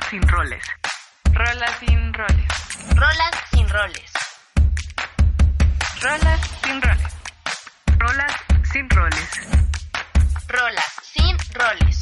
sin roles. Rolas sin roles. Rolas sin roles. Rolas sin roles. Rolas sin roles. Rolas sin roles.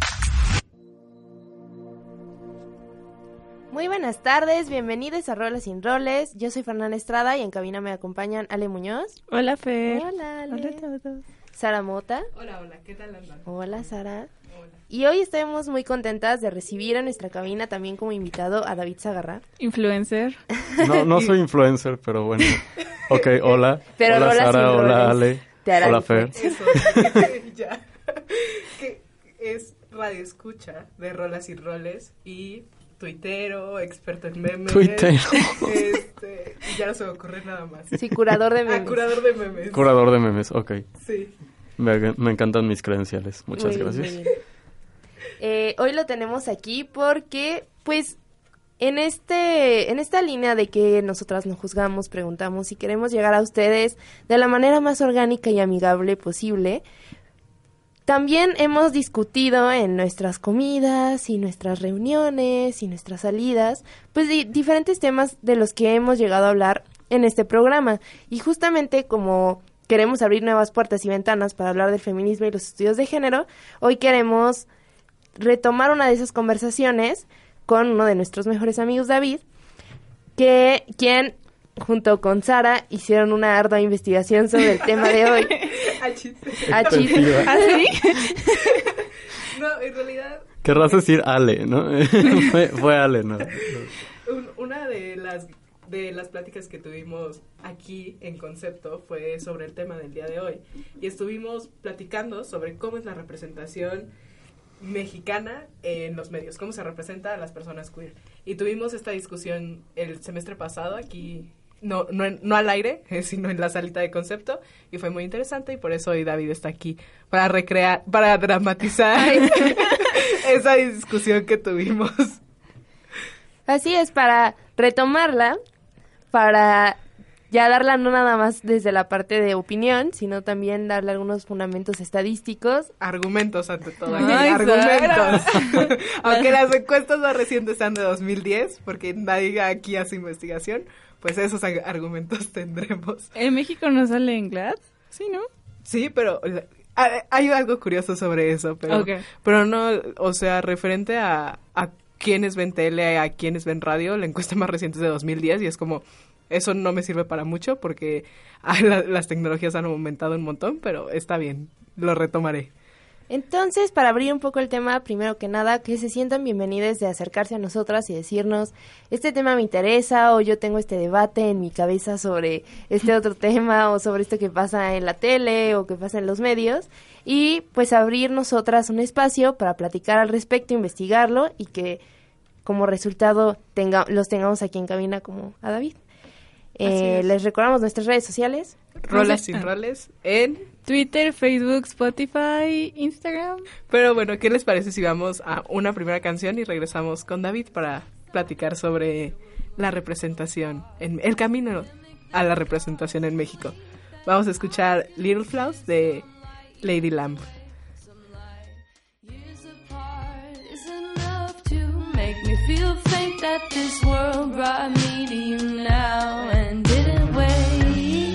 Muy buenas tardes, bienvenidos a Rolas sin roles. Yo soy Fernanda Estrada y en cabina me acompañan Ale Muñoz. Hola, Fer. Hola, Ale. Hola a todos. Sara Mota. Hola, ¿qué tal andan? Hola, Sara. Hola. Y hoy estamos muy contentas de recibir en nuestra cabina también como invitado a David Zagarra. Influencer. No soy influencer, pero bueno. Ok, hola. Pero hola, Rolas Sara, sin hola, roles. Ale. Te hará Hola, Fer. Eso, ya. Que es radio escucha de Rolas y Roles y tuitero, experto en memes. Tuitero. Y ya no se me ocurre nada más. Sí, curador de memes. Curador de memes. Curador de memes, ok. Sí. Me encantan mis credenciales. Muchas Muy gracias. bien. Hoy lo tenemos aquí porque, pues, en esta línea de que nosotras nos juzgamos, preguntamos y queremos llegar a ustedes de la manera más orgánica y amigable posible, también hemos discutido en nuestras comidas y nuestras reuniones y nuestras salidas, pues diferentes temas de los que hemos llegado a hablar en este programa. Y justamente como queremos abrir nuevas puertas y ventanas para hablar del feminismo y los estudios de género, hoy queremos retomar una de esas conversaciones con uno de nuestros mejores amigos, David, quien junto con Sara hicieron una ardua investigación sobre el tema de hoy. Achis. ¿Ah, sí? No, en realidad... Querrás decir Ale, ¿no? fue Ale, ¿no? Una de las pláticas que tuvimos aquí en Concepto fue sobre el tema del día de hoy. Y estuvimos platicando sobre cómo es la representación mexicana en los medios, cómo se representa a las personas queer. Y tuvimos esta discusión el semestre pasado aquí, no al aire, sino en la salita de Concepto, y fue muy interesante y por eso hoy David está aquí para dramatizar esa discusión que tuvimos. Así es, para retomarla, para ya darla no nada más desde la parte de opinión, sino también darle algunos fundamentos estadísticos. Argumentos ante todo. Ay, Argumentos. Aunque las encuestas más recientes sean de 2010, porque nadie aquí hace investigación, pues esos argumentos tendremos. ¿En México no sale en GLAAD? Sí, ¿no? Sí, pero hay algo curioso sobre eso, pero no, o sea, referente a quienes ven tele, a quienes ven radio, la encuesta más reciente es de 2010 y es como... Eso no me sirve para mucho porque las tecnologías han aumentado un montón, pero está bien, lo retomaré. Entonces, para abrir un poco el tema, primero que nada, que se sientan bienvenidos de acercarse a nosotras y decirnos, este tema me interesa, o yo tengo este debate en mi cabeza sobre este otro tema, o sobre esto que pasa en la tele, o que pasa en los medios, y pues abrir nosotras un espacio para platicar al respecto, investigarlo, y que como resultado los tengamos aquí en cabina como a David. Les recordamos nuestras redes sociales. Rolas sin roles en Twitter, Facebook, Spotify, Instagram. Pero bueno, ¿qué les parece si vamos a una primera canción y regresamos con David para platicar sobre la representación, el camino a la representación en México? Vamos a escuchar Little Flowers de Lady Lamb. Make me feel faint that this world brought me to you now and didn't wait.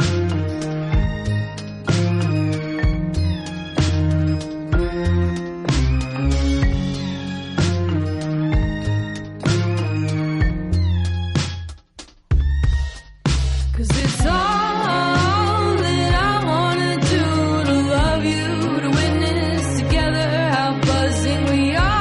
Cause it's all that I wanna do, to love you, to witness together how buzzing we are.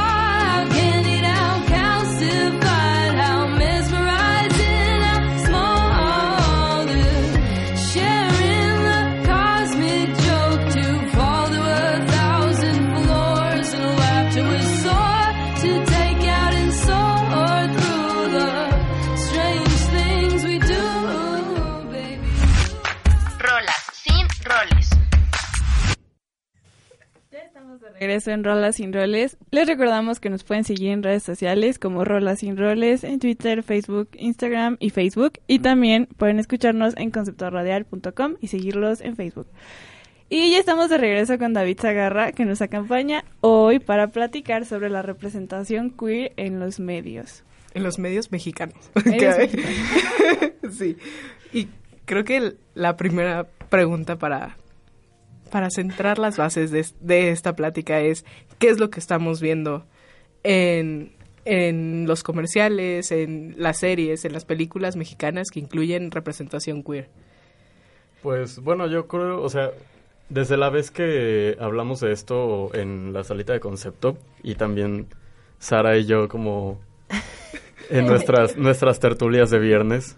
Regreso en Rolas sin Roles. Les recordamos que nos pueden seguir en redes sociales como Rolas sin Roles, en Twitter, Facebook, Instagram y Facebook. Y también pueden escucharnos en conceptoradial.com y seguirlos en Facebook. Y ya estamos de regreso con David Zagarra, que nos acompaña hoy para platicar sobre la representación queer en los medios. En los medios mexicanos. Medios ¿Ok? mexicanos. Sí. Y creo que la primera pregunta para centrar las bases de esta plática es ¿qué es lo que estamos viendo en los comerciales, en las series, en las películas mexicanas que incluyen representación queer? Pues bueno, yo creo, o sea, desde la vez que hablamos de esto en la salita de concepto y también Sara y yo como en nuestras tertulias de viernes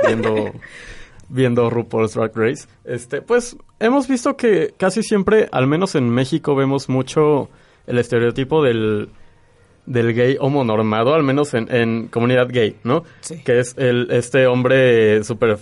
viendo RuPaul's Drag Race, pues hemos visto que casi siempre, al menos en México, vemos mucho el estereotipo del gay homonormado, al menos en comunidad gay, ¿no? Sí. Que es este hombre súper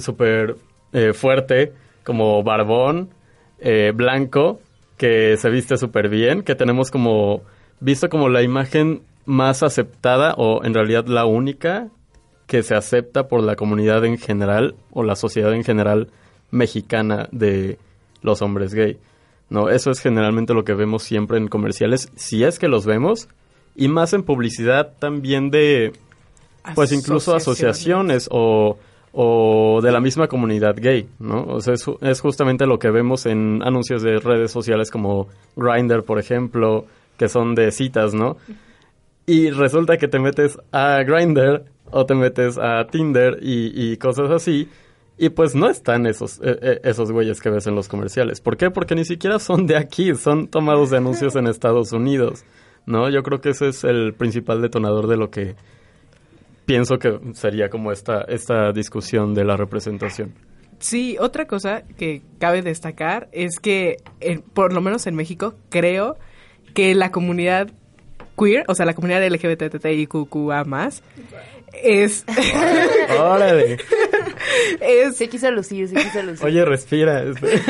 fuerte, como barbón, blanco, que se viste súper bien, que tenemos como visto como la imagen más aceptada, o en realidad la única que se acepta por la comunidad en general, o la sociedad en general mexicana de los hombres gay, ¿no? Eso es generalmente lo que vemos siempre en comerciales, si es que los vemos, y más en publicidad también de, pues incluso asociaciones o de la misma comunidad gay, ¿no? O sea, es justamente lo que vemos en anuncios de redes sociales como Grindr, por ejemplo, que son de citas, ¿no? Y resulta que te metes a Grindr o te metes a Tinder y cosas así, y pues no están esos güeyes que ves en los comerciales. ¿Por qué? Porque ni siquiera son de aquí, son tomados de anuncios en Estados Unidos, ¿no? Yo creo que ese es el principal detonador de lo que pienso que sería como esta discusión de la representación. Sí, otra cosa que cabe destacar es que, por lo menos en México, creo que la comunidad queer, o sea, la comunidad LGBTIQA+, es... ¡Órale! Se quiso lucir. Oye, respira.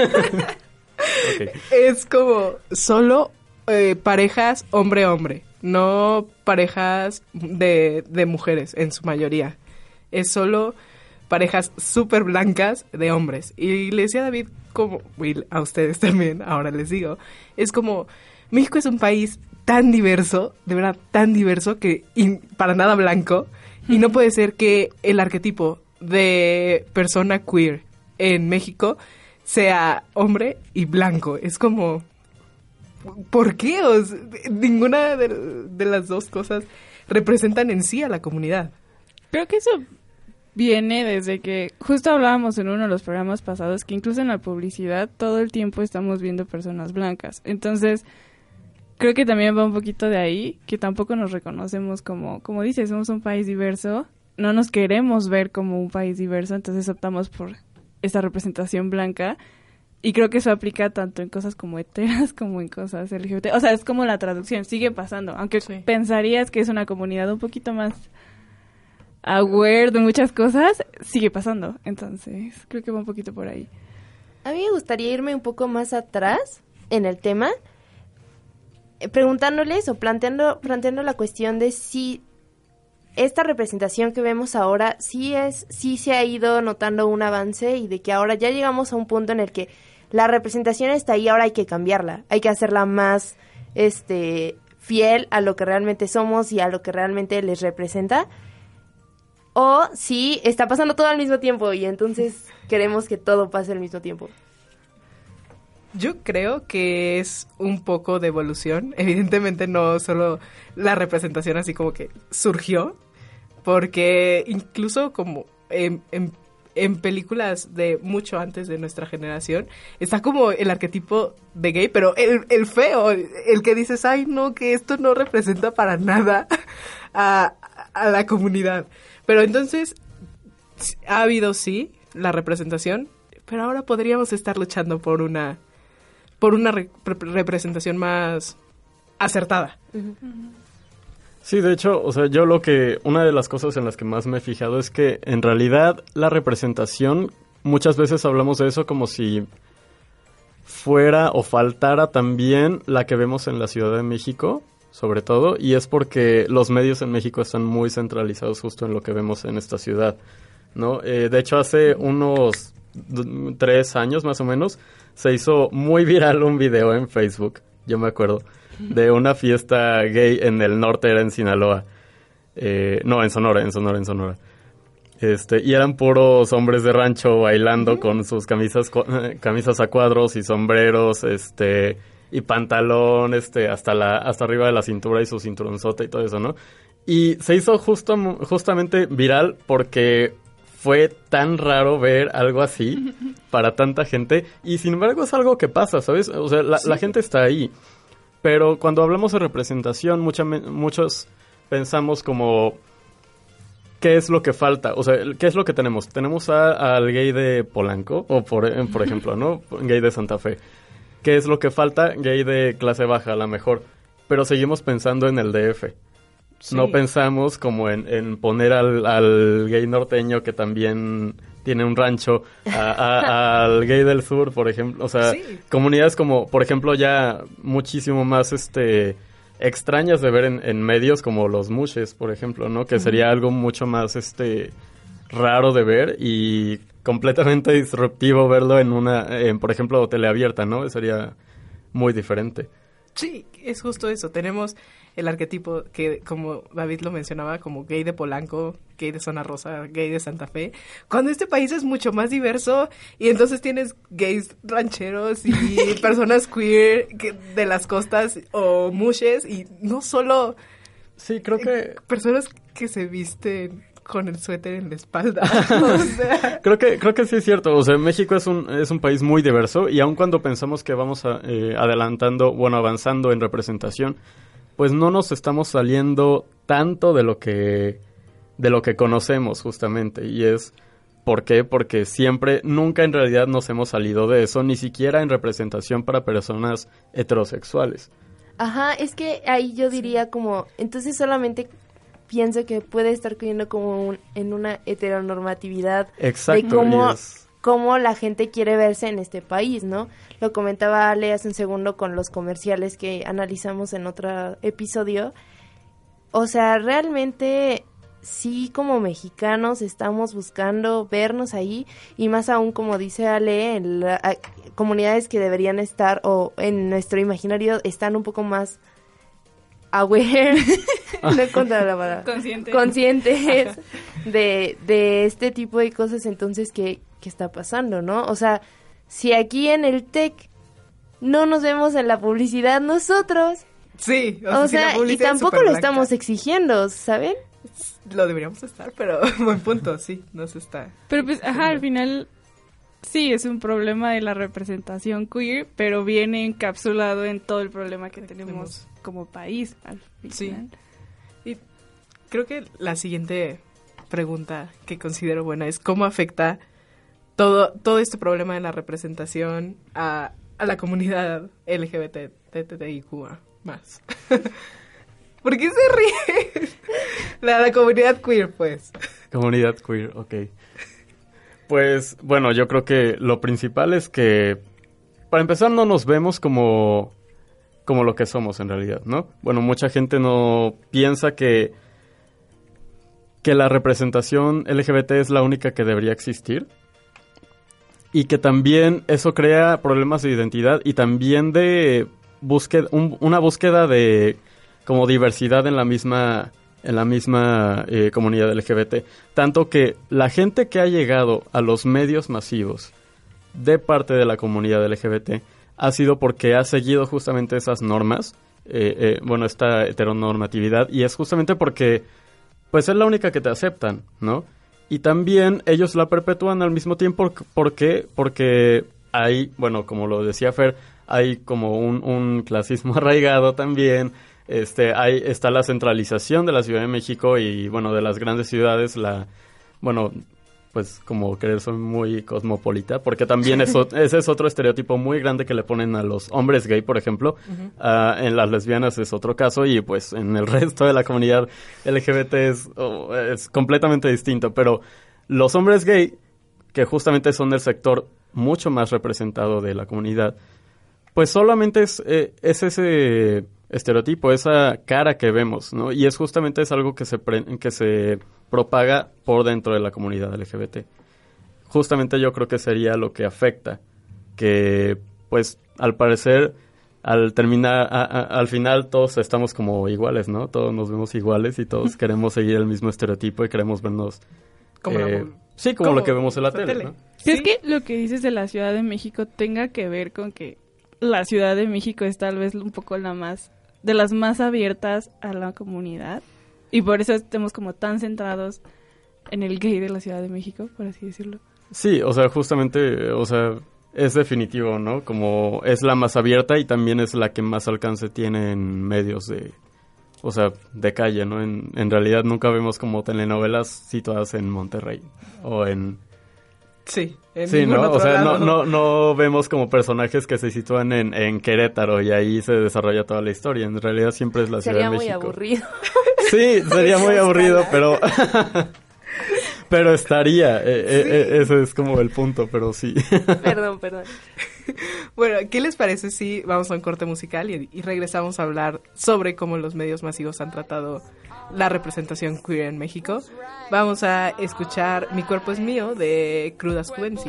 Okay. Es como solo parejas hombre-hombre, no parejas de mujeres en su mayoría. Es solo parejas súper blancas de hombres. Y le decía a David, como Will, a ustedes también, ahora les digo, es como, México es un país tan diverso, de verdad tan diverso, que para nada blanco, y no puede ser que el arquetipo de persona queer en México sea hombre y blanco. Es como, ¿por qué? O sea, ninguna de las dos cosas representan en sí a la comunidad. Creo que eso viene desde que justo hablábamos en uno de los programas pasados que incluso en la publicidad todo el tiempo estamos viendo personas blancas. Entonces, creo que también va un poquito de ahí, que tampoco nos reconocemos como dices, somos un país diverso, no nos queremos ver como un país diverso, entonces optamos por esta representación blanca. Y creo que eso aplica tanto en cosas como heteras como en cosas LGBT. O sea, es como la traducción, sigue pasando. Aunque pensarías que es una comunidad un poquito más aware de muchas cosas, sigue pasando. Entonces, creo que va un poquito por ahí. A mí me gustaría irme un poco más atrás en el tema, preguntándoles o planteando la cuestión de si esta representación que vemos ahora sí se ha ido notando un avance, y de que ahora ya llegamos a un punto en el que la representación está ahí, ahora hay que cambiarla, hay que hacerla más fiel a lo que realmente somos y a lo que realmente les representa, o si está pasando todo al mismo tiempo y entonces queremos que todo pase al mismo tiempo. Yo creo que es un poco de evolución. Evidentemente no solo la representación así como que surgió, porque incluso como en películas de mucho antes de nuestra generación está como el arquetipo de gay, pero el feo, el que dices, ay no, que esto no representa para nada a la comunidad. Pero entonces ha habido sí la representación, pero ahora podríamos estar luchando por una representación más acertada. Sí, de hecho, o sea, una de las cosas en las que más me he fijado es que en realidad la representación, muchas veces hablamos de eso como si fuera o faltara también la que vemos en la Ciudad de México, sobre todo, y es porque los medios en México están muy centralizados justo en lo que vemos en esta ciudad, ¿no? De hecho, hace unos 3 años más o menos, se hizo muy viral un video en Facebook, yo me acuerdo, de una fiesta gay en el norte, era en Sinaloa. No, en Sonora. Y eran puros hombres de rancho bailando con sus camisas a cuadros y sombreros, y pantalón, hasta arriba de la cintura y su cinturonzote y todo eso, ¿no? Y se hizo justamente viral porque fue tan raro ver algo así para tanta gente. Y sin embargo es algo que pasa, ¿sabes? O sea, la gente está ahí. Pero cuando hablamos de representación, muchos pensamos como, ¿qué es lo que falta? O sea, ¿qué es lo que tenemos? Tenemos al gay de Polanco, o por ejemplo, ¿no? Gay de Santa Fe. ¿Qué es lo que falta? Gay de clase baja, a lo mejor. Pero seguimos pensando en el DF. Sí. No pensamos como en poner al gay norteño que también tiene un rancho, al gay del sur, por ejemplo. O sea, sí. Comunidades como, por ejemplo, ya muchísimo más extrañas de ver en medios como los mushes, por ejemplo, ¿no? Que sería algo mucho más raro de ver y completamente disruptivo verlo en por ejemplo, teleabierta, ¿no? Sería muy diferente. Sí, es justo eso. Tenemos el arquetipo que, como David lo mencionaba, como gay de Polanco, gay de Zona Rosa, gay de Santa Fe, cuando este país es mucho más diverso y entonces tienes gays rancheros y personas queer de las costas o mushes y no solo... Sí, creo que... personas que se visten con el suéter en la espalda. O sea... creo que sí es cierto. O sea, México es un país muy diverso y aun cuando pensamos que vamos avanzando en representación, pues no nos estamos saliendo tanto de lo que conocemos justamente. Y es, ¿por qué? Porque nunca en realidad nos hemos salido de eso, ni siquiera en representación para personas heterosexuales. Ajá, es que ahí yo diría como, entonces solamente pienso que puede estar cayendo como en una heteronormatividad. Exacto, de cómo la gente quiere verse en este país, ¿no? Lo comentaba Ale hace un segundo con los comerciales que analizamos en otro episodio. O sea, realmente sí, como mexicanos estamos buscando vernos ahí y más aún, como dice Ale, en comunidades que deberían estar o en nuestro imaginario están un poco más aware, no encuentro la palabra, conscientes de este tipo de cosas. Entonces, ¿qué está pasando, no? O sea, si aquí en el TEC no nos vemos en la publicidad nosotros, sí, o sea, y tampoco lo estamos exigiendo, ¿saben? Lo deberíamos estar, pero buen punto, sí, no se está. Pero pues, al final sí es un problema de la representación queer, pero viene encapsulado en todo el problema que tenemos como país al final. Sí. Y creo que la siguiente pregunta que considero buena es ¿cómo afecta todo este problema de la representación a la comunidad LGBTTIQA más? ¿Por qué se ríe? La comunidad queer, pues. Comunidad queer, ok. Pues, bueno, yo creo que lo principal es que, para empezar, no nos vemos como lo que somos en realidad, ¿no? Bueno, mucha gente no piensa que la representación LGBT es la única que debería existir y que también eso crea problemas de identidad y también de una búsqueda de como diversidad en la misma comunidad LGBT. Tanto que la gente que ha llegado a los medios masivos de parte de la comunidad LGBT ha sido porque ha seguido justamente esas normas, esta heteronormatividad, y es justamente porque pues es la única que te aceptan, ¿no? Y también ellos la perpetúan al mismo tiempo. ¿Por qué? Porque hay, bueno, como lo decía Fer, hay como un clasismo arraigado también. Está la centralización de la Ciudad de México y, bueno, de las grandes ciudades, pues como querer ser muy cosmopolita, porque también ese es otro estereotipo muy grande que le ponen a los hombres gay, por ejemplo. Uh-huh. En las lesbianas es otro caso y pues en el resto de la comunidad LGBT es completamente distinto, pero los hombres gay, que justamente son el sector mucho más representado de la comunidad, pues solamente es ese estereotipo, esa cara que vemos, ¿no? Y algo que se propaga por dentro de la comunidad LGBT. justamente yo creo que sería lo que afecta, que pues al parecer al terminar, al final todos estamos como iguales, ¿no? Todos nos vemos iguales y todos queremos seguir el mismo estereotipo y queremos vernos... Como como lo que vemos en la tele, ¿no? ¿Crees que lo que dices de la Ciudad de México tenga que ver con que la Ciudad de México es tal vez un poco de las más abiertas a la comunidad? Y por eso estemos como tan centrados en el gay de la Ciudad de México, por así decirlo. Sí, o sea, justamente, o sea, es definitivo, ¿no? Como es la más abierta y también es la que más alcance tiene en medios de calle, ¿no? En realidad nunca vemos como telenovelas situadas en Monterrey o en... Sí, ¿no? O sea, lado. no vemos como personajes que se sitúan en Querétaro y ahí se desarrolla toda la historia. En realidad siempre es la Ciudad de México. Sería muy aburrido. Sí, sería muy aburrido, pero... pero estaría. Ese es como el punto, pero sí. Perdón. Bueno, ¿qué les parece si vamos a un corte musical y regresamos a hablar sobre cómo los medios masivos han tratado la representación queer en México? Vamos a escuchar Mi cuerpo es mío de Crudas Cubensi.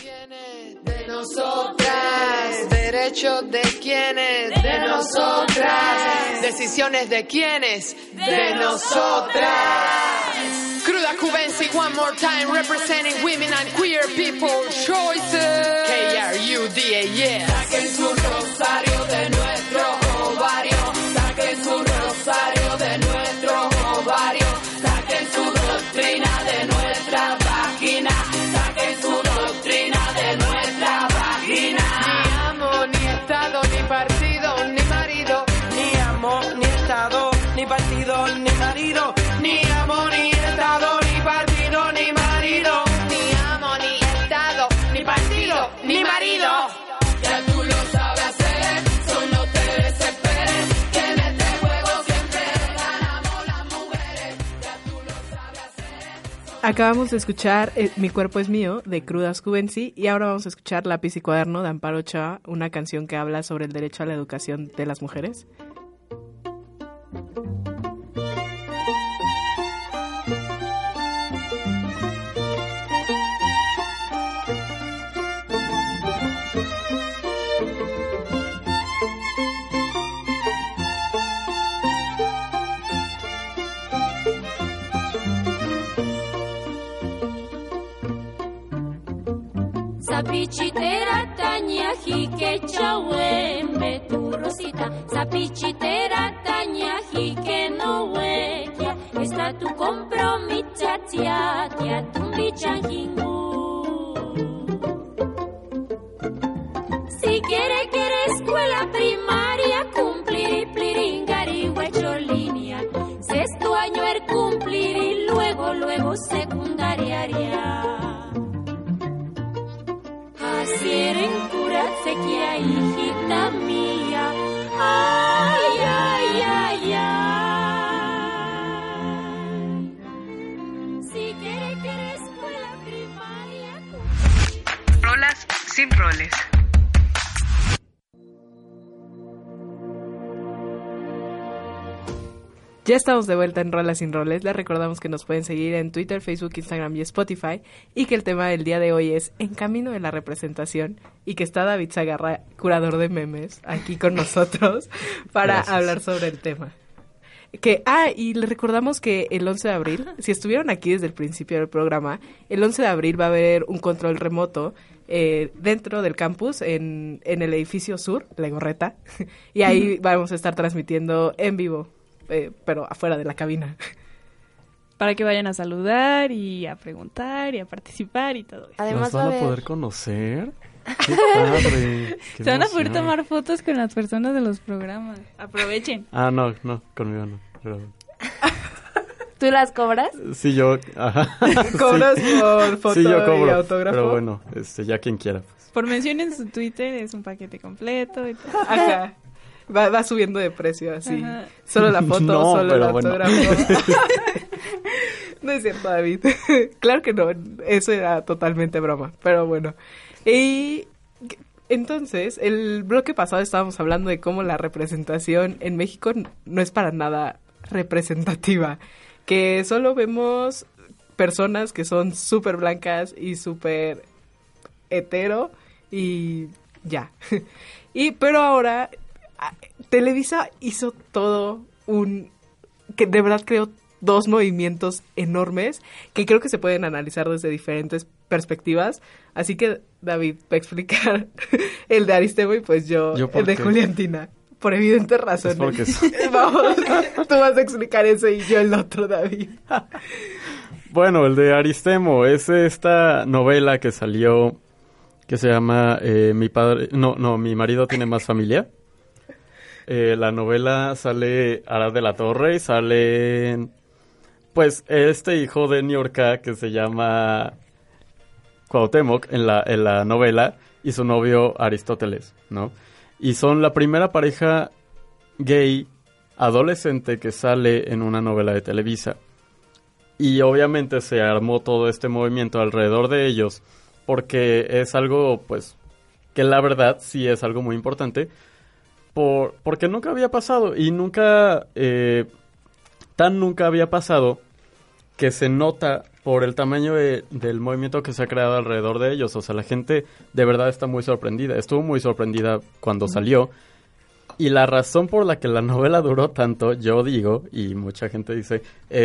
De nosotras, derechos de quienes, de nosotras, decisiones de quienes, de nosotras. Cruda Cubensi, one more time, representing women and queer people choices. KRUDA, yeah. Saquen su rosario de nuestro ovario, saquen su rosario de nuestro ovario, saquen su doctrina de nuestra vagina, saquen su doctrina de nuestra vagina. Ni amo, ni estado, ni partido, ni marido, ni amo, ni estado, ni partido, ni marido, ni amo, ni estado, ni partido, ni marido, ni amo, ni estado, ni partido, ni marido. Ya tú lo sabes hacer, solo te desesperes, que en este juego siempre ganamos las mujeres. Ya tú lo sabes hacer. Acabamos de escuchar Mi cuerpo es mío de Crudas Cubensi y ahora vamos a escuchar Lápiz y cuaderno de Amparo Ochoa, una canción que habla sobre el derecho a la educación de las mujeres. Sapichitera taña jique chawembe tu rosita, sapichitera taña jique no huequia, está tu compromiso tia tumbi changingu. Si quiere escuela primaria, cumplir pliringari huecholínea, sexto año cumplir y luego secundaria. Quieren curarse que hay hijita mía, ay, ay, ay, ay. Si quiere escuela primaria. Rolas sin roles. Ya estamos de vuelta en Rolas sin Roles. Les recordamos que nos pueden seguir en Twitter, Facebook, Instagram y Spotify. Y que el tema del día de hoy es En camino de la representación. Y que está David Zagarra, curador de memes, aquí con nosotros para hablar sobre el tema. Y les recordamos que el 11 de abril, si estuvieron aquí desde el principio del programa, el 11 de abril va a haber un control remoto dentro del campus en el edificio sur, La Gorreta. Y ahí vamos a estar transmitiendo en vivo. Pero afuera de la cabina. Para que vayan a saludar y a preguntar y a participar y todo eso. Además ¿Nos van va a a poder haber... conocer? ¡Qué padre! ¡Qué Se van a emoción! poder tomar fotos con las personas de los programas. Aprovechen. Ah, no, conmigo no. Pero... ¿Tú las cobras? Sí, yo... Ajá. ¿Cobras por foto Sí, yo y cobro, autógrafo? pero bueno, ya quien quiera. Pues. Por mención en su Twitter es un paquete completo y todo. Ajá. Va subiendo de precio, así. Ajá. Solo la foto, No, solo el pero bueno. autógrafo. No es cierto, David. Claro que no, eso era totalmente broma, pero bueno. Y entonces, el bloque pasado estábamos hablando de cómo la representación en México no es para nada representativa, que solo vemos personas que son súper blancas y súper hetero y ya. Pero ahora Televisa hizo todo que de verdad creó 2 movimientos enormes que creo que se pueden analizar desde diferentes perspectivas. Así que David va a explicar el de Aristemo y pues yo el de Juliantina. Por evidentes razones. Vamos, tú vas a explicar eso y yo el otro, David. Bueno, el de Aristemo es esta novela que salió que se llama Mi marido tiene más familia. La novela sale Arad de la Torre y sale pues este hijo de Niurka que se llama Cuauhtémoc en la novela y su novio Aristóteles, ¿no? Y son la primera pareja gay adolescente que sale en una novela de Televisa. Y obviamente se armó todo este movimiento alrededor de ellos porque es algo, pues, que la verdad sí es algo muy importante porque nunca había pasado y nunca había pasado que se nota por el tamaño del movimiento que se ha creado alrededor de ellos. O sea, la gente de verdad está muy sorprendida. Estuvo muy sorprendida cuando salió. Y la razón por la que la novela duró tanto, yo digo, y mucha gente dice,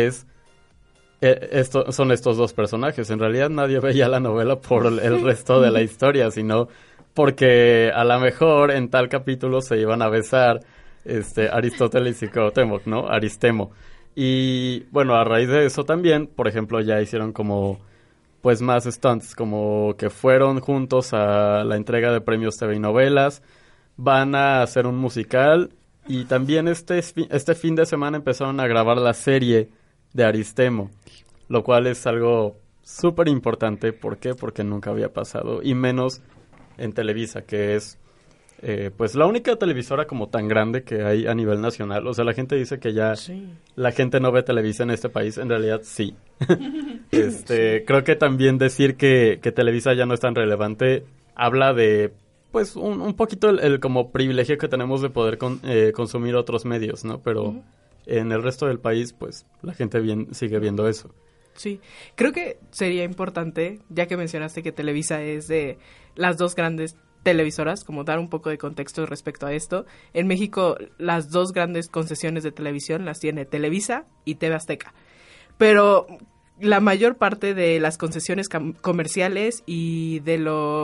son estos 2 personajes. En realidad nadie veía la novela por el resto de la historia, sino porque a lo mejor en tal capítulo se iban a besar Aristóteles y Cuauhtémoc, ¿no? Aristemo. Y bueno, a raíz de eso también, por ejemplo, ya hicieron como pues más stunts, como que fueron juntos a la entrega de premios TV y novelas, van a hacer un musical y también este fin de semana empezaron a grabar la serie de Aristemo, lo cual es algo súper importante. ¿Por qué? Porque nunca había pasado, y menos en Televisa, que es pues la única televisora como tan grande que hay a nivel nacional. O sea, la gente dice que ya la gente no ve Televisa en este país. En realidad sí. Creo que también decir que Televisa ya no es tan relevante habla de pues un poquito el como privilegio que tenemos de poder consumir otros medios, ¿no? Pero en el resto del país pues la gente sigue viendo eso. Sí, creo que sería importante, ya que mencionaste que Televisa es de las 2 grandes televisoras, como dar un poco de contexto respecto a esto. En México, las 2 grandes concesiones de televisión las tiene Televisa y TV Azteca. Pero la mayor parte de las concesiones comerciales y de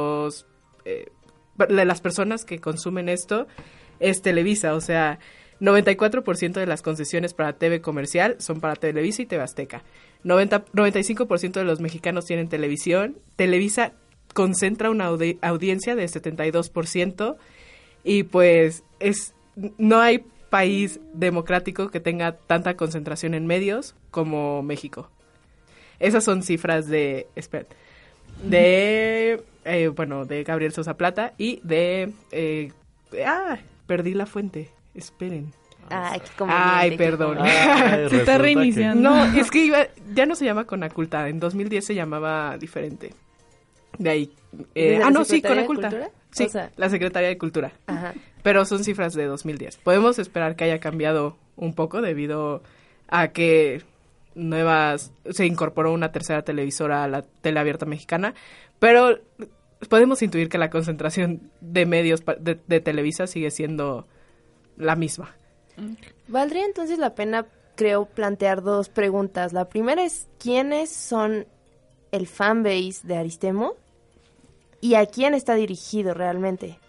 las personas que consumen esto es Televisa. O sea, 94% de las concesiones para TV comercial son para Televisa y TV Azteca. 95% de los mexicanos tienen televisión. Televisa concentra una audiencia de 72% y pues no hay país democrático que tenga tanta concentración en medios como México. Esas son cifras de Gabriel Sosa Plata y de perdí la fuente. Esperen. Perdón. Se está reiniciando. No, es que ya no se llama Conaculta. En 2010 se llamaba diferente. De ahí. Conaculta. Sí, o sea, la Secretaría de Cultura. Ajá. Pero son cifras de 2010. Podemos esperar que haya cambiado un poco debido a que se incorporó una tercera televisora a la tele abierta mexicana, pero podemos intuir que la concentración de medios de Televisa sigue siendo la misma. Valdría entonces la pena, creo, plantear 2 preguntas. La primera es, ¿quiénes son el fanbase de Aristemo? ¿Y a quién está dirigido realmente?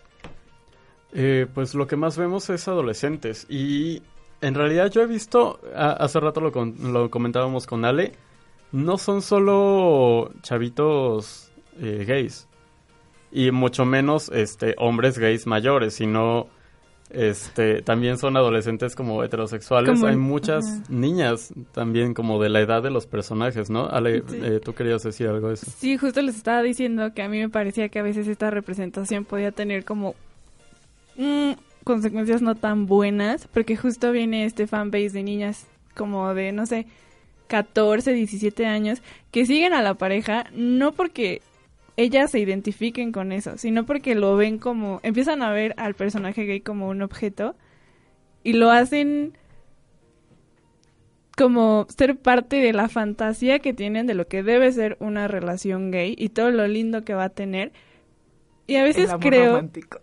Pues lo que más vemos es adolescentes. Y en realidad yo he visto, hace rato lo comentábamos con Ale, no son solo chavitos gays. Y mucho menos hombres gays mayores, sino también son adolescentes como heterosexuales. Hay muchas niñas también como de la edad de los personajes, ¿no? Ale, sí. ¿Tú querías decir algo de eso? Sí, justo les estaba diciendo que a mí me parecía que a veces esta representación podía tener como consecuencias no tan buenas, porque justo viene este fanbase de niñas como de, no sé, 14, 17 años, que siguen a la pareja, no porque ellas se identifiquen con eso, sino porque lo ven como, empiezan a ver al personaje gay como un objeto y lo hacen como ser parte de la fantasía que tienen de lo que debe ser una relación gay y todo lo lindo que va a tener. Y a veces El amor creo... romántico.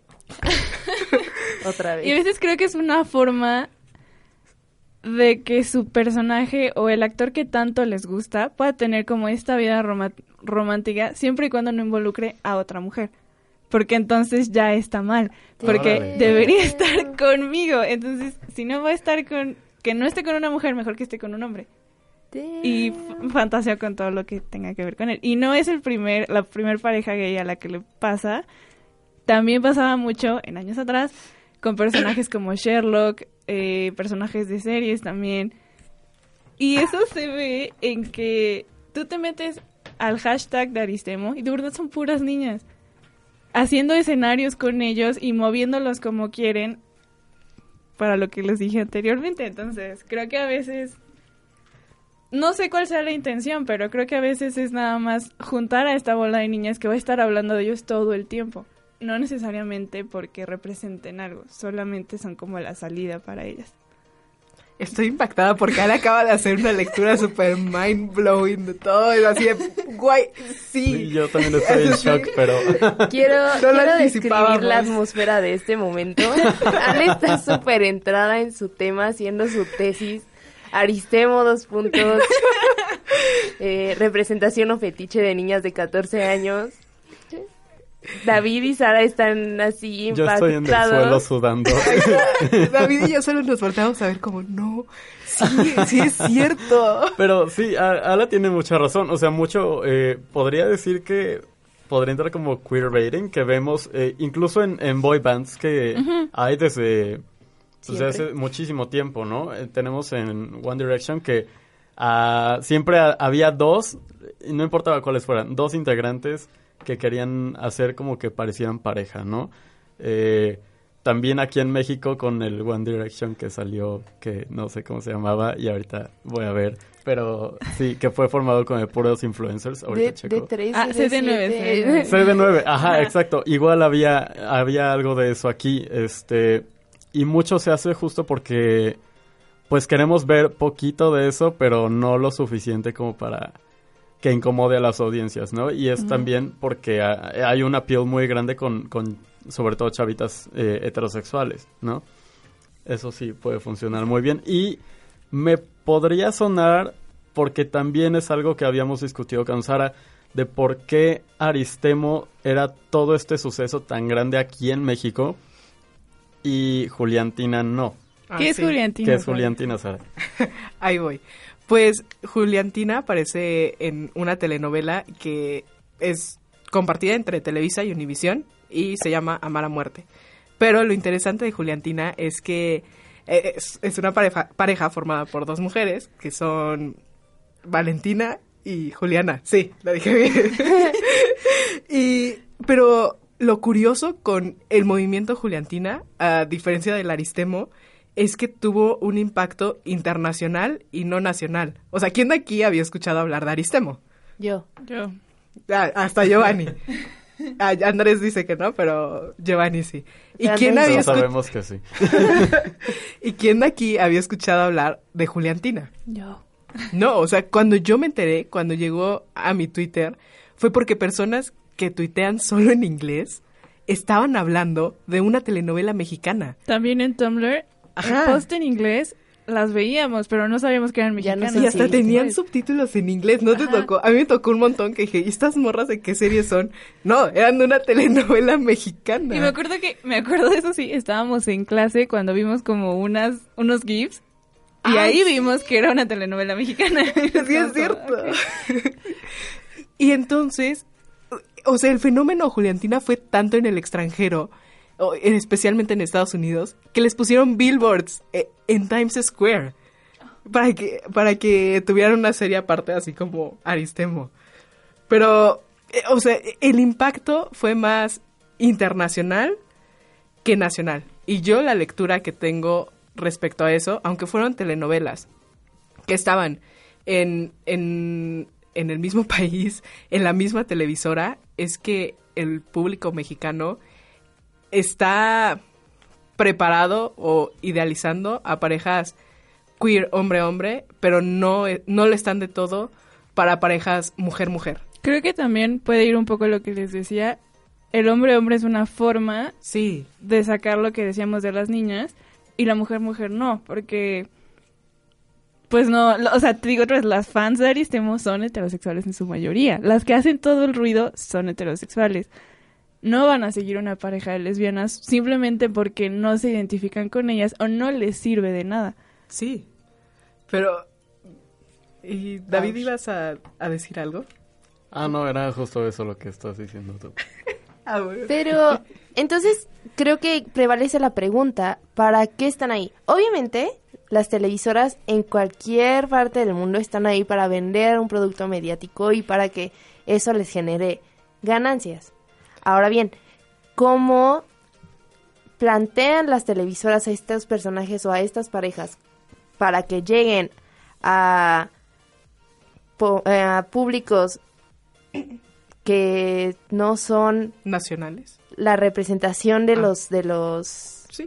Otra vez. Y a veces creo que es una forma de que su personaje o el actor que tanto les gusta pueda tener como esta vida romántica siempre y cuando no involucre a otra mujer. Porque entonces ya está mal. Porque Órale. debería estar conmigo. Entonces, si no va a estar con... Que no esté con una mujer, mejor que esté con un hombre. Y fantaseo con todo lo que tenga que ver con él. Y no es la primer pareja gay a la que le pasa. También pasaba mucho en años atrás con personajes como Sherlock, personajes de series también. Y eso se ve en que tú te metes al hashtag de Aristemo y de verdad son puras niñas. Haciendo escenarios con ellos y moviéndolos como quieren para lo que les dije anteriormente. Entonces, creo que a veces... No sé cuál sea la intención, pero creo que a veces es nada más juntar a esta bola de niñas que va a estar hablando de ellos todo el tiempo. No necesariamente porque representen algo, solamente son como la salida para ellas. Estoy impactada porque Ana acaba de hacer una lectura super mind blowing de todo. Y así de, guay, sí. Sí, yo también estoy en shock, pero... Quiero No lo describir anticipábamos. la atmósfera de este momento. Ana está súper entrada en su tema, haciendo su tesis. Aristemo, 2 puntos. Representación o fetiche de niñas de 14 años. David y Sara están así Yo impactados. estoy en el suelo sudando. David y yo solo nos volteamos a ver como, no, sí es cierto. Pero sí, Ala tiene mucha razón. O sea, mucho, podría decir que podría entrar como queerbaiting, que vemos incluso en boy bands que hay desde hace muchísimo tiempo, ¿no? Tenemos en One Direction que siempre había 2, y no importaba cuáles fueran, 2 integrantes que querían hacer como que parecieran pareja, ¿no? También aquí en México con el One Direction que salió, que no sé cómo se llamaba y ahorita voy a ver, pero sí, que fue formado con puros influencers, ahorita checo. De 3, CD9. CD9, ajá, exacto. Igual había algo de eso aquí, y mucho se hace justo porque pues queremos ver poquito de eso, pero no lo suficiente como para que incomode a las audiencias, ¿no? Y es también porque hay un appeal muy grande con sobre todo chavitas heterosexuales, ¿no? Eso sí puede funcionar muy bien. Y me podría sonar, porque también es algo que habíamos discutido con Sara, de por qué Aristemo era todo este suceso tan grande aquí en México y Juliantina no. ¿Qué es Juliantina? ¿Qué es Juliantina, Sara? Ahí voy. Pues Juliantina aparece en una telenovela que es compartida entre Televisa y Univisión y se llama Amar a Muerte. Pero lo interesante de Juliantina es que es una pareja formada por 2 mujeres que son Valentina y Juliana. Sí, lo dije bien. Pero lo curioso con el movimiento Juliantina, a diferencia del Aristemo, es que tuvo un impacto internacional y no nacional. O sea, ¿quién de aquí había escuchado hablar de Aristemo? Yo. Hasta Giovanni. Andrés dice que no, pero Giovanni sí. ¿Y Andrés quién había No sabemos que sí. ¿Y quién de aquí había escuchado hablar de Juliantina? Yo. No, o sea, cuando yo me enteré, cuando llegó a mi Twitter, fue porque personas que tuitean solo en inglés estaban hablando de una telenovela mexicana. También en Tumblr, Ajá. post en inglés, las veíamos, pero no sabíamos que eran Ya no mexicanas. Y hasta Sí, tenían sí. subtítulos en inglés, ¿no te Ajá. tocó? A mí me tocó un montón que dije, ¿y estas morras de qué series son? No, eran de una telenovela mexicana. Y me acuerdo de eso, sí, estábamos en clase cuando vimos como unos GIFs y ahí vimos que era una telenovela mexicana. Sí, es cierto. Y entonces, o sea, el fenómeno Juliantina fue tanto en el extranjero, especialmente en Estados Unidos, que les pusieron billboards en Times Square para que tuvieran una serie aparte, así como Aristemo. Pero, o sea, el impacto fue más internacional que nacional. Y yo la lectura que tengo respecto a eso, aunque fueron telenovelas que estaban en el mismo país, en la misma televisora, es que el público mexicano está preparado o idealizando a parejas queer hombre-hombre, pero no lo están de todo para parejas mujer-mujer. Creo que también puede ir un poco lo que les decía. El hombre-hombre es una forma Sí. de sacar lo que decíamos de las niñas y la mujer-mujer no, porque pues no, o sea, te digo otra vez, las fans de Aristemo son heterosexuales en su mayoría. Las que hacen todo el ruido son heterosexuales. No van a seguir una pareja de lesbianas simplemente porque no se identifican con ellas o no les sirve de nada. Sí. Pero... ¿Y David ibas a decir algo? Ah, no, era justo eso lo que estás diciendo tú. Ah, bueno. Pero, entonces, creo que prevalece la pregunta, ¿para qué están ahí? Obviamente, las televisoras en cualquier parte del mundo están ahí para vender un producto mediático y para que eso les genere ganancias. Ahora bien, ¿cómo plantean las televisoras a estos personajes o a estas parejas para que lleguen a públicos que no son ¿Nacionales? la representación de los Sí.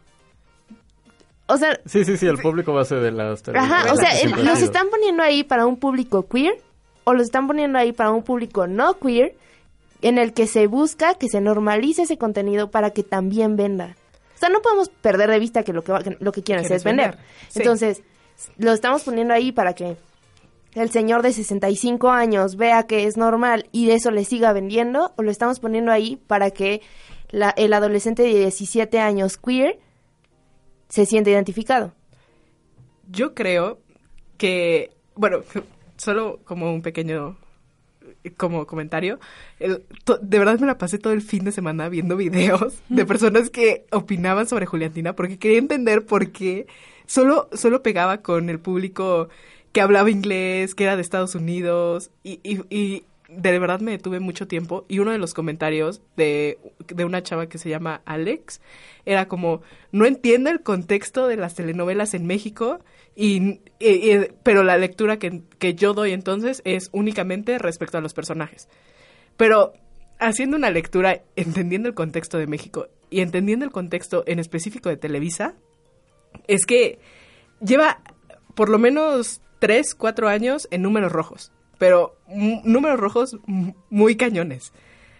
O sea... Sí, el público base de las televisoras. Ajá, o sea, ¿los están poniendo ahí para un público queer o los están poniendo ahí para un público no queer en el que se busca que se normalice ese contenido para que también venda? O sea, no podemos perder de vista que lo que quieren hacer es vender. Sí. Entonces, lo estamos poniendo ahí para que el señor de 65 años vea que es normal y de eso le siga vendiendo, o lo estamos poniendo ahí para que el adolescente de 17 años queer se siente identificado. Yo creo que, bueno, solo como un pequeño como comentario, de verdad me la pasé todo el fin de semana viendo videos de personas que opinaban sobre Juliantina porque quería entender por qué solo pegaba con el público que hablaba inglés, que era de Estados Unidos y de verdad me detuve mucho tiempo y uno de los comentarios de una chava que se llama Alex era como, no entiendo el contexto de las telenovelas en México pero la lectura que yo doy entonces es únicamente respecto a los personajes. Pero haciendo una lectura, entendiendo el contexto de México y entendiendo el contexto en específico de Televisa, es que lleva por lo menos 3, 4 años en números rojos, pero números rojos muy cañones.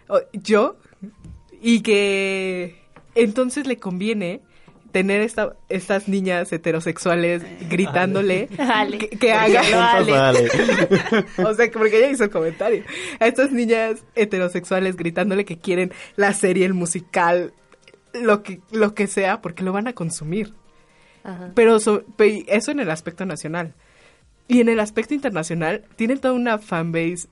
Y que entonces le conviene tener estas niñas heterosexuales gritándole que hagan. O sea, porque ella hizo el comentario. A estas niñas heterosexuales gritándole que quieren la serie, el musical, lo que sea, porque lo van a consumir. Ajá. Pero eso en el aspecto nacional. Y en el aspecto internacional, tienen toda una fanbase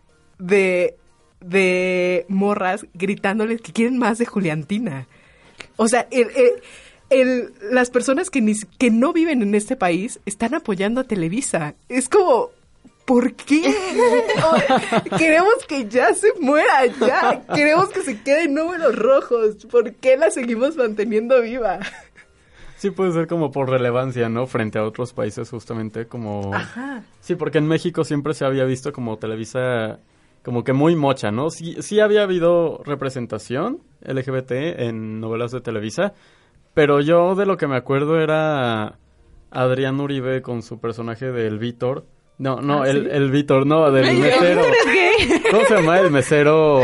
de morras gritándoles que quieren más de Juliantina. O sea, las personas que no viven en este país están apoyando a Televisa. Es como, ¿por qué? Queremos que ya se muera, ya. Queremos que se quede en números rojos. ¿Por qué la seguimos manteniendo viva? Sí, puede ser como por relevancia, ¿no? Frente a otros países, justamente como... Ajá. Sí, porque en México siempre se había visto como Televisa como que muy mocha, ¿no? Sí había habido representación LGBT en novelas de Televisa, pero yo de lo que me acuerdo era Adrián Uribe con su personaje del Vítor. No, ¿sí? el Vítor, no, del mesero. ¿Cómo se llama el mesero?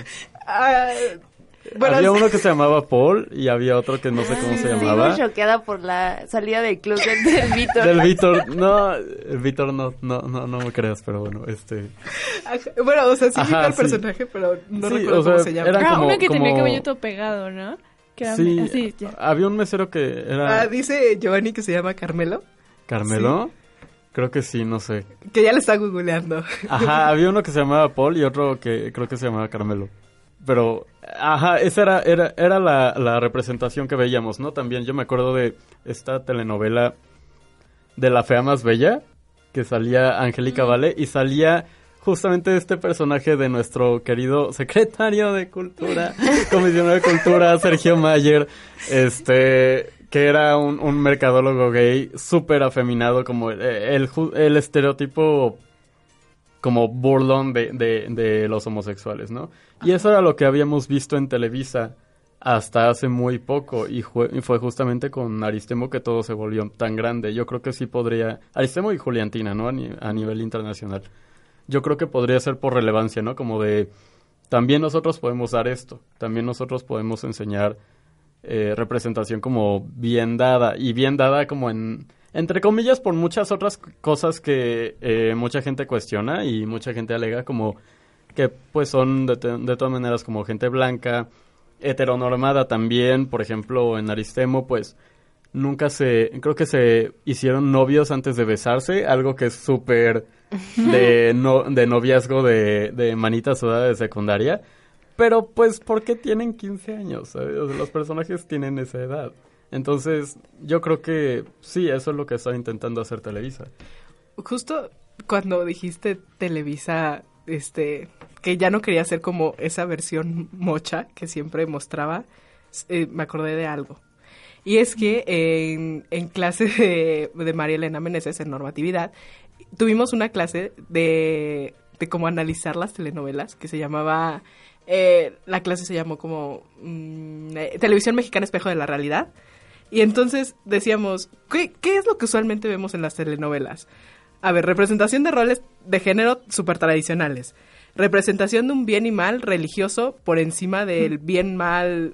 Bueno, había uno que se llamaba Paul y había otro que no sé cómo se llamaba. Sigo choqueada por la salida del closet del Vítor. Del Vítor, no, el Vítor no me creas, pero bueno, Bueno, o sea, sí vi el personaje, pero no recuerdo cómo se llama. Era uno que tenía cabello todo pegado, ¿no? Que era así, ya. Había un mesero que era... dice Giovanni que se llama Carmelo. ¿Carmelo? Sí. Creo que sí, no sé. Que ya le está googleando. Ajá, había uno que se llamaba Paul y otro que creo que se llamaba Carmelo. Pero, esa era la representación que veíamos, ¿no? También yo me acuerdo de esta telenovela de La Fea Más Bella, que salía Angélica Vale, y salía justamente este personaje de nuestro querido secretario de Cultura, comisionado de Cultura, Sergio Mayer, que era un mercadólogo gay súper afeminado, como el estereotipo como burlón de los homosexuales, ¿no? Y eso era lo que habíamos visto en Televisa hasta hace muy poco y fue justamente con Aristemo que todo se volvió tan grande. Yo creo que sí podría, Aristemo y Juliantina, ¿no? A nivel internacional. Yo creo que podría ser por relevancia, ¿no? Como de, también nosotros podemos dar esto, también nosotros podemos enseñar representación como bien dada, y bien dada como entre comillas por muchas otras cosas que mucha gente cuestiona y mucha gente alega como que pues son de todas maneras como gente blanca, heteronormada también. Por ejemplo, en Aristemo pues creo que se hicieron novios antes de besarse, algo que es súper de noviazgo de manita sudada de secundaria. Pero, pues, ¿por qué tienen 15 años? ¿Sabes? O sea, los personajes tienen esa edad. Entonces, yo creo que sí, eso es lo que está intentando hacer Televisa. Justo cuando dijiste Televisa, que ya no quería ser como esa versión mocha que siempre mostraba, me acordé de algo. Y es que en clase de María Elena Meneses, en normatividad, tuvimos una clase de cómo analizar las telenovelas, que se llamaba... la clase se llamó como Televisión Mexicana Espejo de la Realidad. Y entonces decíamos, ¿qué es lo que usualmente vemos en las telenovelas? A ver, representación de roles de género súper tradicionales. Representación de un bien y mal religioso por encima del bien mal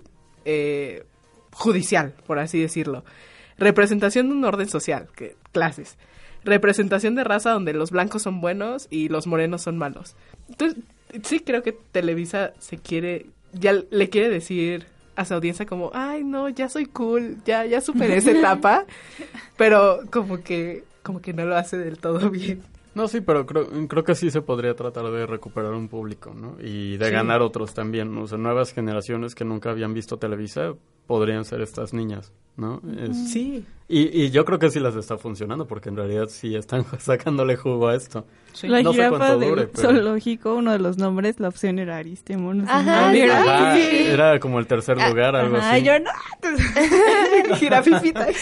judicial, por así decirlo. Representación de un orden social, clases. Representación de raza donde los blancos son buenos y los morenos son malos. Entonces, sí creo que Televisa ya le quiere decir a su audiencia como, ay, no, ya soy cool, ya superé esa etapa, pero como que no lo hace del todo bien. No, sí, pero creo que sí se podría tratar de recuperar un público, ¿no? Y de ganar otros también. O sea, nuevas generaciones que nunca habían visto Televisa podrían ser estas niñas, ¿no? Sí. Y yo creo que sí las está funcionando, porque en realidad sí están sacándole jugo a esto. Sí. La no sé jirafa cuánto del dure, pero... zoológico, uno de los nombres, la opción era Aristemo. No sé Ajá, si ¿verdad? Ajá, Sí. era como el tercer lugar, algo Ajá, así. yo no. Jirafipita.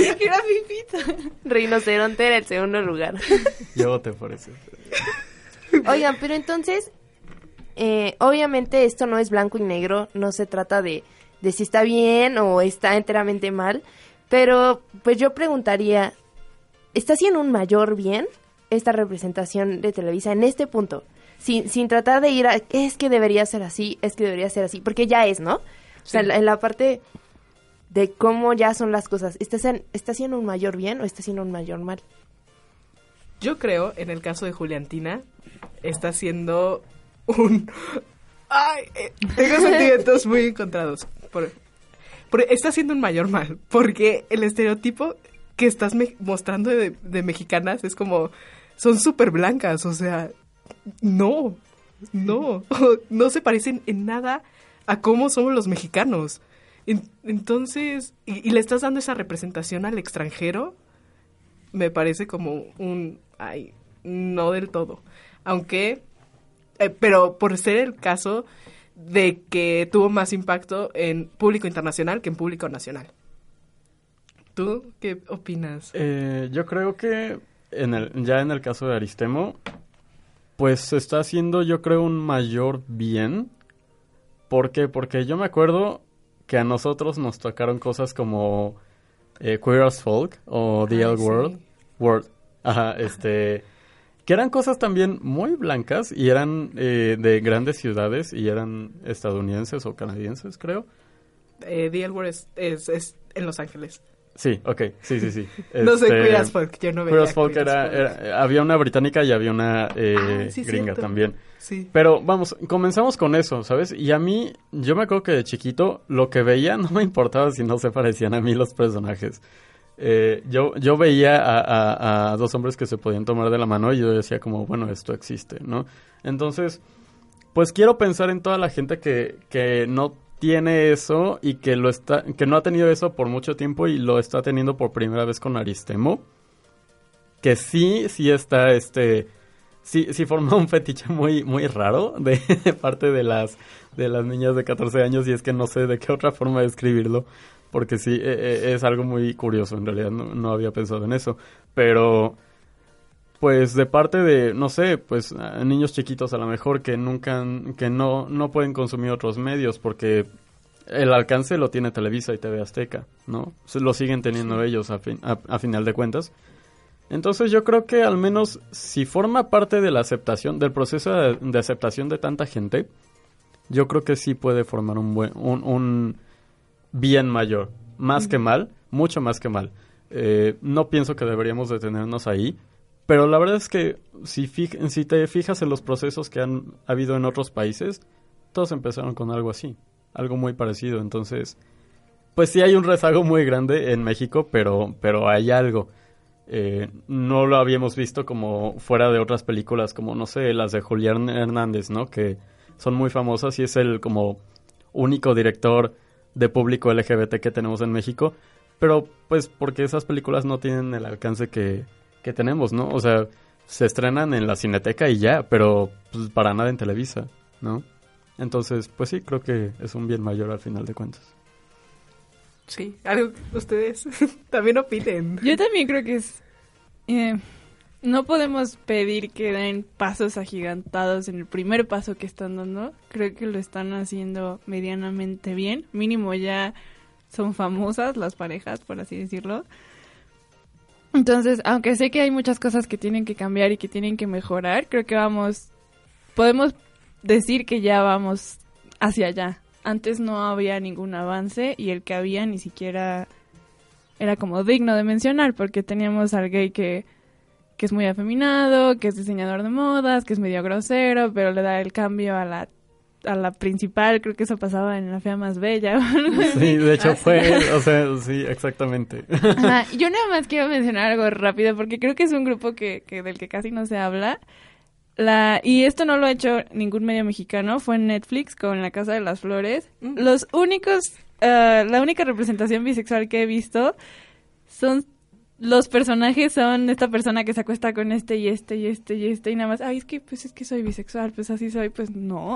Rinoceronte era el segundo lugar. Yo voté por eso. Oigan, pero entonces, obviamente esto no es blanco y negro, no se trata de si está bien o está enteramente mal, pero pues yo preguntaría, ¿está haciendo un mayor bien esta representación de Televisa en este punto? Sin tratar de ir a, es que debería ser así, porque ya es, ¿no? O sea, en la parte de cómo ya son las cosas, ¿está haciendo un mayor bien o está haciendo un mayor mal? Yo creo, en el caso de Juliantina, está haciendo un... ¡Ay! Tengo sentimientos muy encontrados. Está haciendo un mayor mal, porque el estereotipo que estás mostrando de mexicanas es como... Son súper blancas, o sea... No se parecen en nada a cómo somos los mexicanos. Entonces, y le estás dando esa representación al extranjero, me parece como un... Ay, no del todo. Aunque, pero por ser el caso de que tuvo más impacto en público internacional que en público nacional. ¿Tú qué opinas? Yo creo que ya en el caso de Aristemo, pues se está haciendo, yo creo, un mayor bien. ¿Por qué? Porque yo me acuerdo que a nosotros nos tocaron cosas como Queer as Folk o The L Word. Ajá, que eran cosas también muy blancas y eran de grandes ciudades y eran estadounidenses o canadienses, creo. The L Word es en Los Ángeles. Sí, ok, sí. No sé, Queer as Folk, yo no veía Queer as Folk había una británica y había una sí, gringa cierto. también. Sí. Pero vamos, comenzamos con eso, ¿sabes? Y a mí, yo me acuerdo que de chiquito lo que veía no me importaba si no se parecían a mí los personajes. Yo veía a dos hombres que se podían tomar de la mano y yo decía como, bueno, esto existe, ¿no? Entonces, pues quiero pensar en toda la gente que no tiene eso y que no ha tenido eso por mucho tiempo y lo está teniendo por primera vez con Aristemo, que sí está sí forma un fetiche muy muy raro de parte de las niñas de 14 años, y es que no sé de qué otra forma describirlo, porque sí es algo muy curioso. En realidad no había pensado en eso, pero pues de parte de, no sé, pues niños chiquitos a lo mejor que no pueden consumir otros medios porque el alcance lo tiene Televisa y TV Azteca, ¿no? Lo siguen teniendo ellos a final de cuentas. Entonces yo creo que al menos si forma parte de la aceptación, del proceso de aceptación de tanta gente, yo creo que sí puede formar un bien mayor, más que mal, mucho más que mal. No pienso que deberíamos detenernos ahí, pero la verdad es que si te fijas en los procesos que han habido en otros países, todos empezaron con algo así, algo muy parecido. Entonces, pues sí hay un rezago muy grande en México, pero hay algo. No lo habíamos visto como fuera de otras películas, como, no sé, las de Julián Hernández, ¿no? Que son muy famosas y es el como único director de público LGBT que tenemos en México, pero pues porque esas películas no tienen el alcance que tenemos, ¿no? O sea, se estrenan en la Cineteca y ya, pero pues para nada en Televisa, ¿no? Entonces, pues sí, creo que es un bien mayor al final de cuentas. Sí, algo ustedes también opinen. Yo también creo que es... no podemos pedir que den pasos agigantados en el primer paso que están dando. Creo que lo están haciendo medianamente bien. Mínimo ya son famosas las parejas, por así decirlo. Entonces, aunque sé que hay muchas cosas que tienen que cambiar y que tienen que mejorar, creo que podemos decir que ya vamos hacia allá. Antes no había ningún avance y el que había ni siquiera era como digno de mencionar, porque teníamos al gay que es muy afeminado, que es diseñador de modas, que es medio grosero, pero le da el cambio a la principal. Creo que eso pasaba en La Fea Más Bella. Sí, de hecho o sea, sí, exactamente. Ajá. Yo nada más quiero mencionar algo rápido, porque creo que es un grupo del que casi no se habla. Y esto no lo ha hecho ningún medio mexicano, fue en Netflix con La Casa de las Flores. La única representación bisexual que he visto los personajes son esta persona que se acuesta con este y este y este y este y nada más, es que soy bisexual, pues así soy, pues no.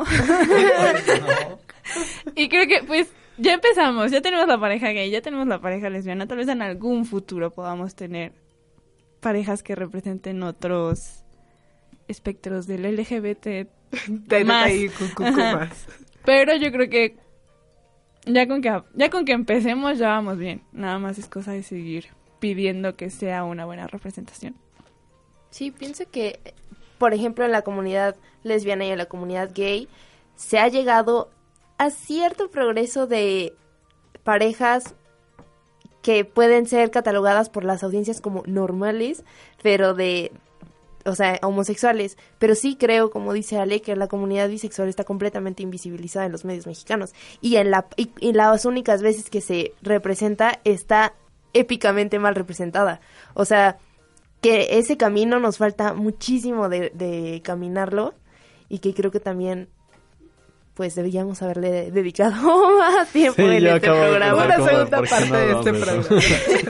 Y creo que pues ya empezamos, ya tenemos la pareja gay, ya tenemos la pareja lesbiana, tal vez en algún futuro podamos tener parejas que representen otros espectros del LGBT más. Pero yo creo que ya con que empecemos ya vamos bien. Nada más es cosa de seguir pidiendo que sea una buena representación. Sí, pienso que, por ejemplo, en la comunidad lesbiana y en la comunidad gay se ha llegado a cierto progreso de parejas que pueden ser catalogadas por las audiencias como normales, pero homosexuales, pero sí creo, como dice Ale, que la comunidad bisexual está completamente invisibilizada en los medios mexicanos y en las únicas veces que se representa está épicamente mal representada. O sea, que ese camino nos falta muchísimo de caminarlo y que creo que también pues deberíamos haberle dedicado más tiempo en este programa. Una segunda parte de este programa.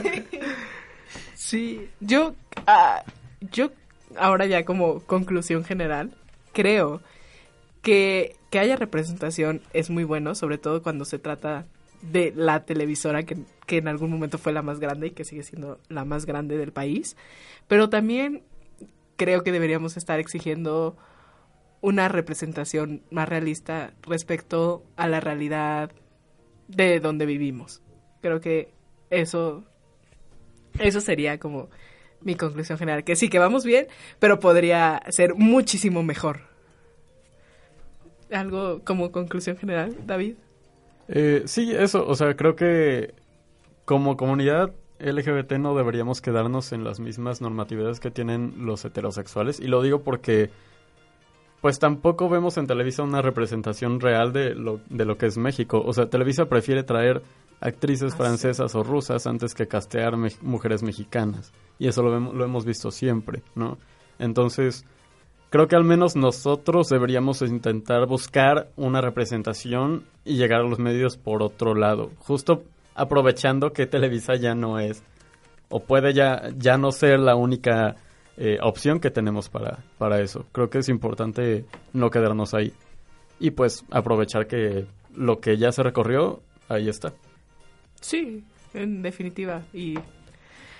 Sí, yo ahora ya como conclusión general, creo que haya representación es muy bueno, sobre todo cuando se trata de la televisora que en algún momento fue la más grande y que sigue siendo la más grande del país. Pero también creo que deberíamos estar exigiendo una representación más realista respecto a la realidad de donde vivimos. Creo que eso sería como mi conclusión general, que sí, que vamos bien, pero podría ser muchísimo mejor. ¿Algo como conclusión general, David? Sí, eso, o sea, creo que como comunidad LGBT no deberíamos quedarnos en las mismas normatividades que tienen los heterosexuales, y lo digo porque pues tampoco vemos en Televisa una representación real de lo que es México. O sea, Televisa prefiere traer actrices francesas o rusas antes que castear mujeres mexicanas. Y eso lo hemos visto siempre, ¿no? Entonces, creo que al menos nosotros deberíamos intentar buscar una representación y llegar a los medios por otro lado. Justo aprovechando que Televisa ya no es, o puede ya no ser la única opción que tenemos para eso. Creo que es importante no quedarnos ahí. Y pues aprovechar que lo que ya se recorrió, ahí está. Sí, en definitiva. Y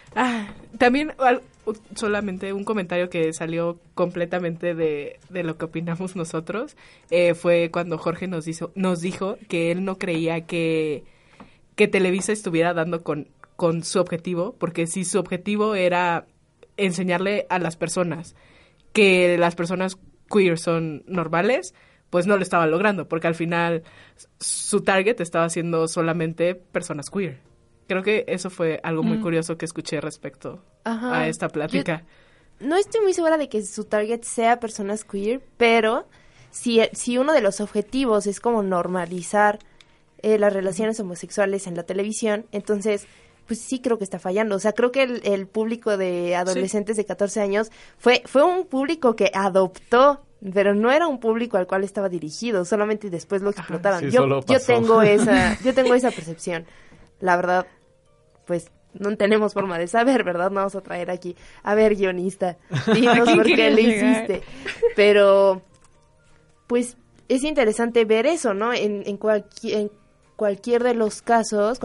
También solamente un comentario que salió completamente de lo que opinamos nosotros, fue cuando Jorge nos dijo que él no creía que Televisa estuviera dando con su objetivo, porque si su objetivo era enseñarle a las personas que las personas queer son normales, pues no lo estaba logrando, porque al final su target estaba siendo solamente personas queer. Creo que eso fue algo muy curioso que escuché respecto a esta plática. Yo no estoy muy segura de que su target sea personas queer, pero si uno de los objetivos es como normalizar las relaciones homosexuales en la televisión, entonces pues sí creo que está fallando. O sea, creo que el público de adolescentes de 14 años fue un público que adoptó, pero no era un público al cual estaba dirigido, solamente después lo explotaron. Sí, yo tengo esa percepción. La verdad, pues no tenemos forma de saber, ¿verdad? No vamos a traer aquí, a ver, guionista, dinos por qué le hiciste. Pero pues es interesante ver eso, ¿no? En cualquiera de los casos,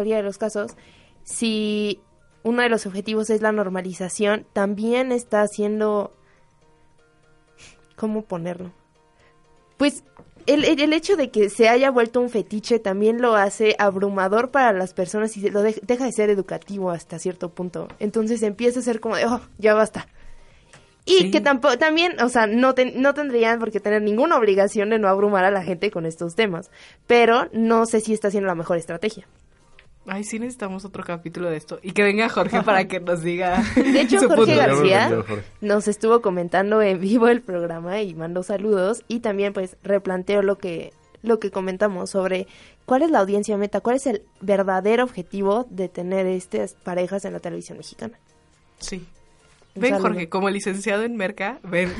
si uno de los objetivos es la normalización, también está haciendo, ¿cómo ponerlo? Pues el hecho de que se haya vuelto un fetiche también lo hace abrumador para las personas y lo deja de ser educativo hasta cierto punto. Entonces empieza a ser como de, ya basta. Y que también, o sea, no tendrían por qué tener ninguna obligación de no abrumar a la gente con estos temas. Pero no sé si está siendo la mejor estrategia. Ay, sí necesitamos otro capítulo de esto. Y que venga Jorge para que nos diga. De hecho, su Jorge punto. García nos estuvo comentando en vivo el programa y mandó saludos. Y también, pues, replanteó lo que comentamos sobre cuál es la audiencia meta, cuál es el verdadero objetivo de tener estas parejas en la televisión mexicana. Sí. Ven, Jorge, como licenciado en Merca, ven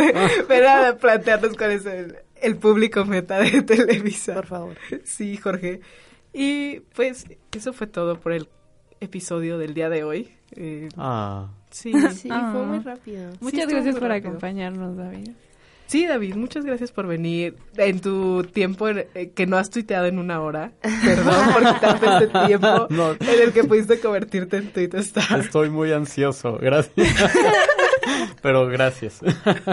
a plantearnos cuál es el público meta de Televisa. Por favor. Sí, Jorge. Y pues eso fue todo por el episodio del día de hoy. Sí, fue muy rápido. Muchas gracias por acompañarnos, David. Sí, David, muchas gracias por venir en tu tiempo que no has tuiteado en 1 hora. Perdón por quitarte este tiempo en el que pudiste convertirte en Twitter Star. Estoy muy ansioso, gracias. Pero gracias.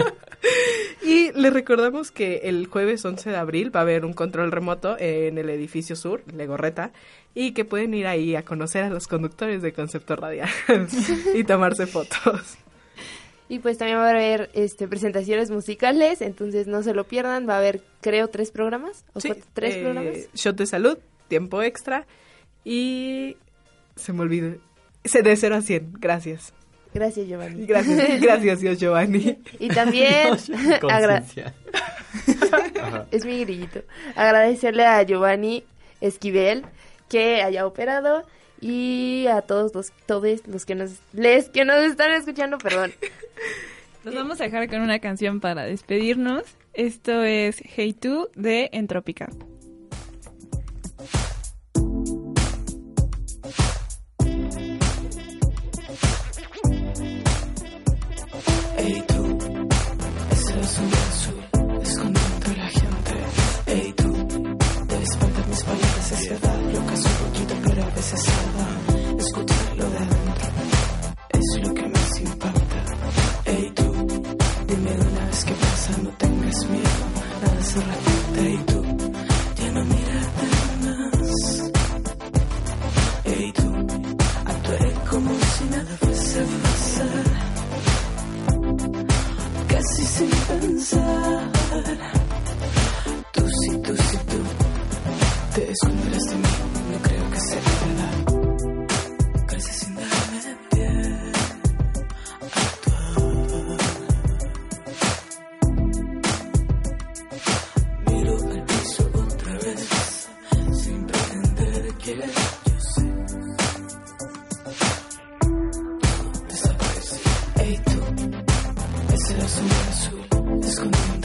Y les recordamos que el jueves 11 de abril va a haber un control remoto en el edificio sur, Legorreta, y que pueden ir ahí a conocer a los conductores de Concepto Radial y tomarse fotos. Y pues también va a haber presentaciones musicales, entonces no se lo pierdan. Va a haber, creo, 3 programas. Sí, 3 programas. Shot de salud, tiempo extra y se me olvidó. De 0 a 100, gracias. Gracias, Giovanni. Gracias, Dios Giovanni. Y también Conciencia. Es mi grillito. Agradecerle a Giovanni Esquivel que haya operado. Y a todos los que nos están escuchando, perdón. Los vamos a dejar con una canción para despedirnos. Esto es Hey Tú de Entrópica. Hey tú, ese es un azul, escondiendo a la gente. Hey tú, debes perder mis palabras hacia edad, lo que es un poquito pero a veces salva. Escucharlo de adentro, es lo que más impacta. Hey tú, dime de una vez qué pasa, no tengas miedo, nada se repite. Hey tú, ya no mírate más. Hey tú, actué como si nada fuese a pasar, casi sin pensar. Tú te esconderás de mí, no creo que sea verdad. Casi sin darme pie actuar. Miro al piso otra vez, sin pretender que yo sé. Desaparece. Hey tú, ese era azul, escondido.